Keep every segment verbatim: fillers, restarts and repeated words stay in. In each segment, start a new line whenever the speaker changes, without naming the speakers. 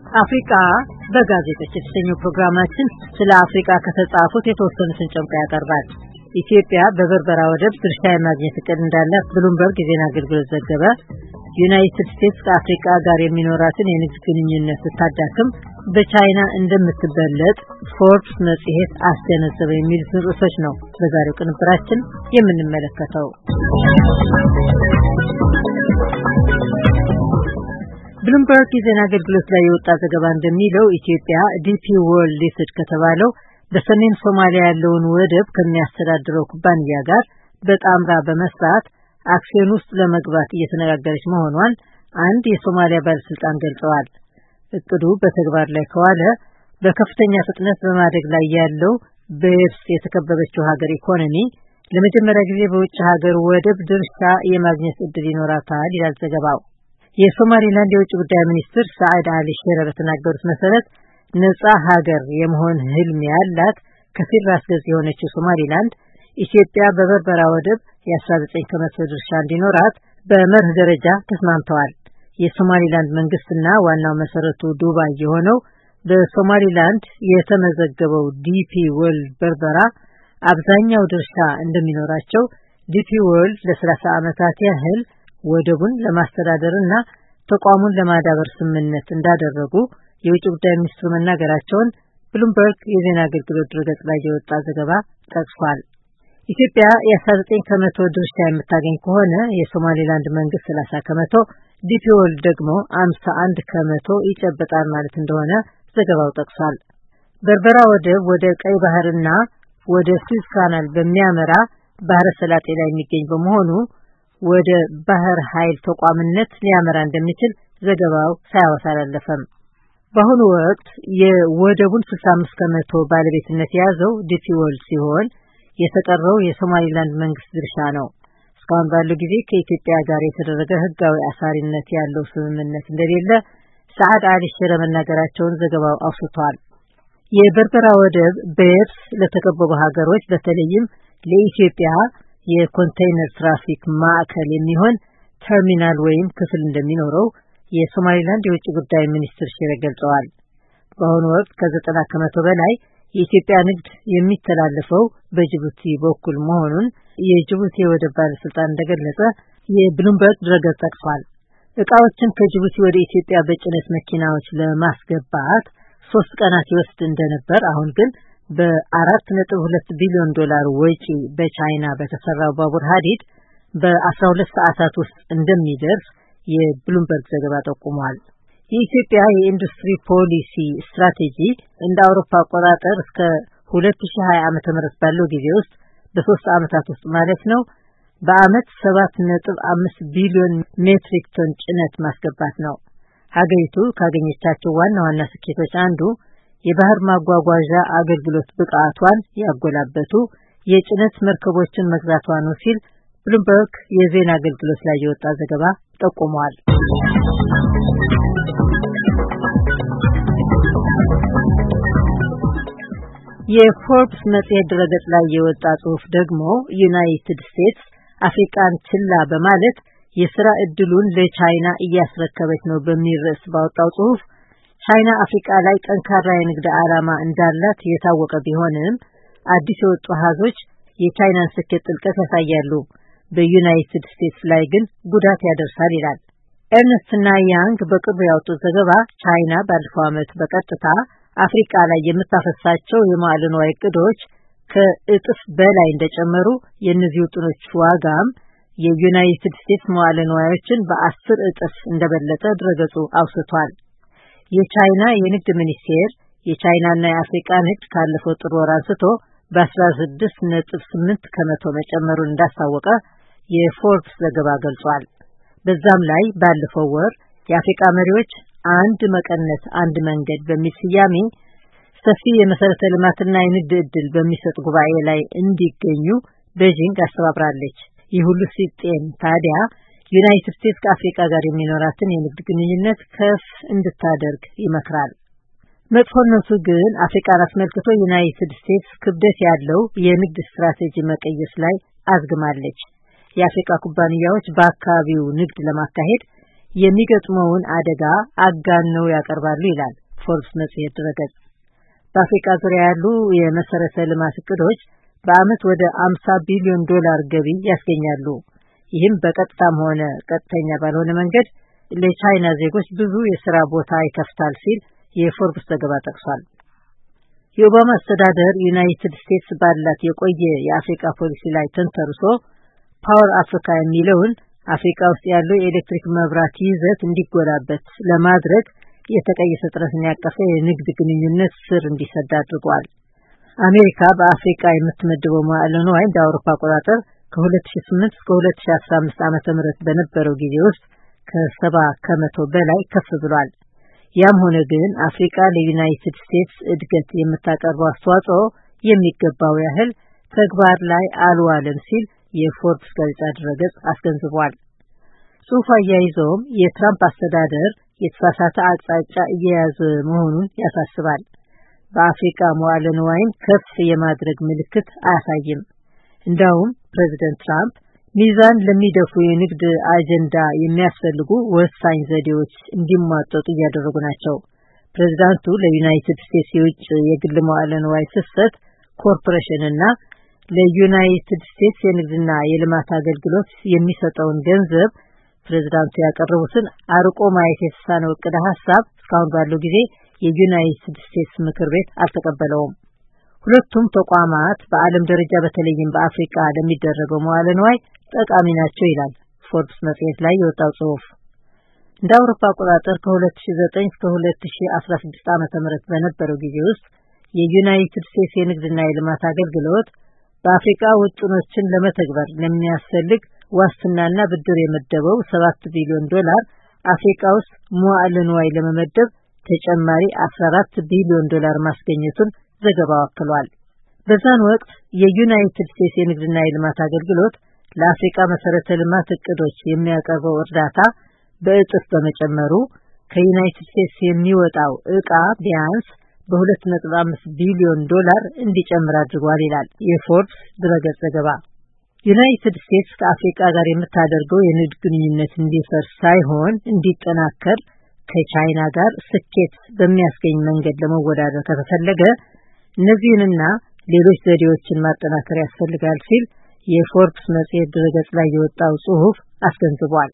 አፍሪካ በጋዜጦች የተሰኘው ፕሮግራማችን ስለ አፍሪካ ከተጻፉት የተወሰኑትን ጨምቆ ያቀርባል። ኢትዮጵያ በበርበራ ወደብ ድርሻ የማግኘት እቅድ እንዳላት ብሉምበርግ የዜና አገልግሎት ዘገበ። ዩናይትድ ስቴትስ ከአፍሪካ ጋር የሚኖራትን የንግድ ግንኙነት ስታዳክም በቻይና እንደምትበለጥ ፎርብስ መጽሔት አስገነዘበ የሚሉትን ርዕሶች ነው በዛሬው ቅንብራችን የምንመለከተው። ብሉምበርግ የዜና አገልግሎት ላይ የወጣ ዘገባ እንደሚለው ኢትዮጵያ ዲፒ ወርልድ ሊስድ ከተባለው በሰሜን ሶማሊያ ያለውን ወደብ ከሚያስተዳድረው ኩባንያ ጋር በጣምራ በመስራት አክሲዮን ውስጥ ለመግባት እየተነጋገረች መሆኗን አንድ የሶማሊያ ባለስልጣን ገልጸዋል። እቅዱ በተግባር ላይ ከዋለ በከፍተኛ ፍጥነት በማደግ ላይ ያለው በየብስ የተከበበችው ሀገር ኢኮኖሚ ለመጀመሪያ ጊዜ በውጭ ሀገር ወደብ ድርሻ የማግኘት እድል ይኖራታል ይላል ዘገባው። የሶማሊላንድ የውጭ ጉዳይ ሚኒስትር ሳዕድ አሊ ሼረ በተናገሩት መሰረት ነጻ ሀገር የመሆን ህልም ያላት ከፊል ራስ ገዝ የሆነችው ሶማሊላንድ ኢትዮጵያ በበርበራ ወደብ የአስራ ዘጠኝ ከመቶ ድርሻ እንዲኖራት በመርህ ደረጃ ተስማምተዋል። የሶማሊላንድ መንግስትና ዋናው መሰረቱ ዱባይ የሆነው በሶማሊላንድ የተመዘገበው ዲፒ ወርልድ በርበራ አብዛኛው ድርሻ እንደሚኖራቸው ዲፒ ወርልድ ለሰላሳ ዓመታት ያህል ወደቡን ለማስተዳደርና ተቋሙን ለማዳበር ስምምነት እንዳደረጉ የውጭ ጉዳይ ሚኒስትሩ መናገራቸውን ብሉምበርግ የዜና አገልግሎት ድረገጽ ላይ የወጣ ዘገባ ጠቅሷል። ኢትዮጵያ የአስራ ዘጠኝ ከመቶ ድርሻ የምታገኝ ከሆነ የሶማሊላንድ መንግስት ሰላሳ ከመቶ፣ ዲፒ ወርልድ ደግሞ አምሳ አንድ ከመቶ ይጨበጣል ማለት እንደሆነ ዘገባው ጠቅሷል። በርበራ ወደብ ወደ ቀይ ባህርና ወደ ስዊዝ ካናል በሚያመራ ባህረ ሰላጤ ላይ የሚገኝ በመሆኑ ወደ ባህር ኃይል ተቋምነት ሊያመራ እንደሚችል ዘገባው ሳያወሳ አላለፈም። በአሁኑ ወቅት የወደቡን ስልሳ አምስት ከመቶ ባለቤትነት የያዘው ዲፒ ወርልድ ሲሆን የተቀረው የሶማሊላንድ መንግስት ድርሻ ነው። እስካሁን ባለው ጊዜ ከኢትዮጵያ ጋር የተደረገ ህጋዊ አሳሪነት ያለው ስምምነት እንደሌለ ሳዕድ አሊ ሼረ መናገራቸውን ዘገባው አውስቷል። የበርበራ ወደብ በየብስ ለተከበቡ ሀገሮች በተለይም ለኢትዮጵያ የኮንቴይነር ትራፊክ ማዕከል የሚሆን ተርሚናል ወይም ክፍል እንደሚኖረው የሶማሊላንድ የውጭ ጉዳይ ሚኒስትር ሼረ ገልጸዋል። በአሁኑ ወቅት ከዘጠና ከመቶ በላይ የኢትዮጵያ ንግድ የሚተላለፈው በጅቡቲ በኩል መሆኑን የጅቡቲ የወደብ ባለስልጣን እንደገለጸ የብሉምበርግ ድረገጽ ጠቅሷል። እቃዎችን ከጅቡቲ ወደ ኢትዮጵያ በጭነት መኪናዎች ለማስገባት ሶስት ቀናት ይወስድ እንደነበር አሁን ግን በአራት ነጥብ ሁለት ቢሊዮን ዶላር ወጪ በቻይና በተሰራው ባቡር ሀዲድ በአስራ ሁለት ሰዓታት ውስጥ እንደሚደርስ የብሉምበርግ ዘገባ ጠቁሟል። የኢትዮጵያ የኢንዱስትሪ ፖሊሲ ስትራቴጂ እንደ አውሮፓ አቆጣጠር እስከ ሁለት ሺህ ሀያ ዓመተ ምህረት ባለው ጊዜ ውስጥ በሶስት ዓመታት ውስጥ ማለት ነው በአመት ሰባት ነጥብ አምስት ቢሊዮን ሜትሪክ ቶን ጭነት ማስገባት ነው። ሀገሪቱ ካገኘቻቸው ዋና ዋና ስኬቶች አንዱ የባህር ማጓጓዣ አገልግሎት ብቃቷን ያጎላበቱ የጭነት መርከቦችን መግዛቷ ነው ሲል ብሉምበርግ የዜና አገልግሎት ላይ የወጣ ዘገባ ጠቁሟል። የፎርብስ መጽሔት ድረገጽ ላይ የወጣ ጽሑፍ ደግሞ ዩናይትድ ስቴትስ አፍሪካን ችላ በማለት የሥራ ዕድሉን ለቻይና እያስረከበች ነው በሚል ርዕስ ባወጣው ጽሑፍ ቻይና አፍሪካ ላይ ጠንካራ የንግድ ዓላማ እንዳላት የታወቀ ቢሆንም አዲስ የወጡ አሃዞች የቻይናን ስኬት ጥልቀት ያሳያሉ፣ በዩናይትድ ስቴትስ ላይ ግን ጉዳት ያደርሳል ይላል። ኤርነስትና ያንግ በቅርቡ ያወጡት ዘገባ ቻይና ባለፈው ዓመት በቀጥታ አፍሪካ ላይ የምታፈሳቸው የመዋዕለ ንዋይ ዕቅዶች ከእጥፍ በላይ እንደጨመሩ፣ የእነዚህ ውጥኖች ዋጋም የዩናይትድ ስቴትስ መዋዕለ ንዋዮችን በአስር እጥፍ እንደበለጠ ድረገጹ አውስቷል። የቻይና የንግድ ሚኒስቴር የቻይናና የአፍሪካ ንግድ ካለፈው ጥር ወር አንስቶ በአስራ ስድስት ነጥብ ስምንት ከመቶ መጨመሩን እንዳስታወቀ የፎርብስ ዘገባ ገልጿል። በዛም ላይ ባለፈው ወር የአፍሪካ መሪዎች አንድ መቀነት አንድ መንገድ በሚል ስያሜ ሰፊ የመሰረተ ልማትና የንግድ ዕድል በሚሰጥ ጉባኤ ላይ እንዲገኙ ቤጂንግ አስተባብራለች። ይህ ሁሉ ሲጤን ታዲያ ዩናይትድ ስቴትስ ከአፍሪካ ጋር የሚኖራትን የንግድ ግንኙነት ከፍ እንድታደርግ ይመክራል። መጥፎነቱ ግን አፍሪካን አስመልክቶ ዩናይትድ ስቴትስ ክብደት ያለው የንግድ ስትራቴጂ መቀየስ ላይ አዝግማለች። የአፍሪካ ኩባንያዎች በአካባቢው ንግድ ለማካሄድ የሚገጥመውን አደጋ አጋነው ያቀርባሉ ይላል ፎርብስ መጽሔት ድረገጽ። በአፍሪካ ዙሪያ ያሉ የመሰረተ ልማት እቅዶች በአመት ወደ አምሳ ቢሊዮን ዶላር ገቢ ያስገኛሉ። ይህም በቀጥታም ሆነ ቀጥተኛ ባልሆነ መንገድ ለቻይና ዜጎች ብዙ የሥራ ቦታ ይከፍታል ሲል የፎርብስ ዘገባ ጠቅሷል። የኦባማ አስተዳደር ዩናይትድ ስቴትስ ባላት የቆየ የአፍሪካ ፖሊሲ ላይ ተንተርሶ ፓወር አፍሪካ የሚለውን አፍሪካ ውስጥ ያለው የኤሌክትሪክ መብራት ይዘት እንዲጎላበት ለማድረግ የተቀየሰ ጥረትን ያቀፈ የንግድ ግንኙነት ስር እንዲሰድ አድርጓል። አሜሪካ በአፍሪካ የምትመድበው መዋዕለ ንዋይ እንደ አውሮፓ አቆጣጠር ከ2008 እስከ ሁለት ሺህ አስራ አምስት ዓመተ ምህረት በነበረው ጊዜ ውስጥ ከሰባ ከመቶ በላይ ከፍ ብሏል። ያም ሆነ ግን አፍሪካ ለዩናይትድ ስቴትስ እድገት የምታቀርበው አስተዋጽኦ የሚገባው ያህል ተግባር ላይ አልዋለም ሲል የፎርብስ ጋዜጣ ድረገጽ አስገንዝቧል። ጽሑፉ አያይዘውም የትራምፕ አስተዳደር የተሳሳተ አቅጣጫ እየያዘ መሆኑን ያሳስባል። በአፍሪካ መዋዕለ ንዋይን ከፍ የማድረግ ምልክት አያሳይም። እንዳውም ፕሬዚደንት ትራምፕ ሚዛን ለሚደፉ የንግድ አጀንዳ የሚያስፈልጉ ወሳኝ ዘዴዎች እንዲሟጠጡ እያደረጉ ናቸው። ፕሬዚዳንቱ ለዩናይትድ ስቴትስ የውጭ የግል መዋዕለ ንዋይ ፍሰት ኮርፖሬሽንና ለዩናይትድ ስቴትስ የንግድና የልማት አገልግሎት የሚሰጠውን ገንዘብ ፕሬዚዳንቱ ያቀረቡትን አርቆ ማየት የተሳነው ዕቅደ ሐሳብ እስካሁን ባለው ጊዜ የዩናይትድ ስቴትስ ምክር ቤት አልተቀበለውም። ሁለቱም ተቋማት በዓለም ደረጃ በተለይም በአፍሪካ ለሚደረገው መዋዕለ ንዋይ ጠቃሚ ናቸው ይላል ፎርብስ መጽሔት ላይ የወጣው ጽሑፍ። እንደ አውሮፓ አቆጣጠር ከ2009 እስከ ሁለት ሺህ አስራ ስድስት ዓመተ ምህረት በነበረው ጊዜ ውስጥ የዩናይትድ ስቴትስ የንግድና የልማት አገልግሎት በአፍሪካ ውጥኖችን ለመተግበር ለሚያስፈልግ ዋስትናና ብድር የመደበው ሰባት ቢሊዮን ዶላር አፍሪካ ውስጥ መዋዕለ ንዋይ ለመመደብ ተጨማሪ አስራ አራት ቢሊዮን ዶላር ማስገኘቱን ዘገባው አክሏል። በዛን ወቅት የዩናይትድ ስቴትስ የንግድና የልማት አገልግሎት ለአፍሪካ መሰረተ ልማት እቅዶች የሚያቀርበው እርዳታ በእጥፍ በመጨመሩ ከዩናይትድ ስቴትስ የሚወጣው ዕቃ ቢያንስ በሁለት ነጥብ አምስት ቢሊዮን ዶላር እንዲጨምር አድርጓል ይላል የፎርብስ ድረገጽ ዘገባ። ዩናይትድ ስቴትስ ከአፍሪካ ጋር የምታደርገው የንግድ ግንኙነት እንዲፈርስ ሳይሆን እንዲጠናከር ከቻይና ጋር ስኬት በሚያስገኝ መንገድ ለመወዳደር ከተፈለገ እነዚህንና ሌሎች ዘዴዎችን ማጠናከር ያስፈልጋል ሲል የፎርብስ መጽሔት ድረገጽ ላይ የወጣው ጽሑፍ አስገንዝቧል።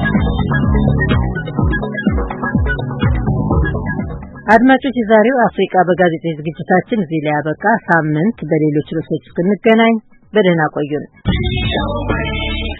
አድማጮች፣ የዛሬው አፍሪካ በጋዜጦች ዝግጅታችን እዚህ ላይ ያበቃ። ሳምንት በሌሎች ርዕሶች እስክንገናኝ በደህና ቆዩን።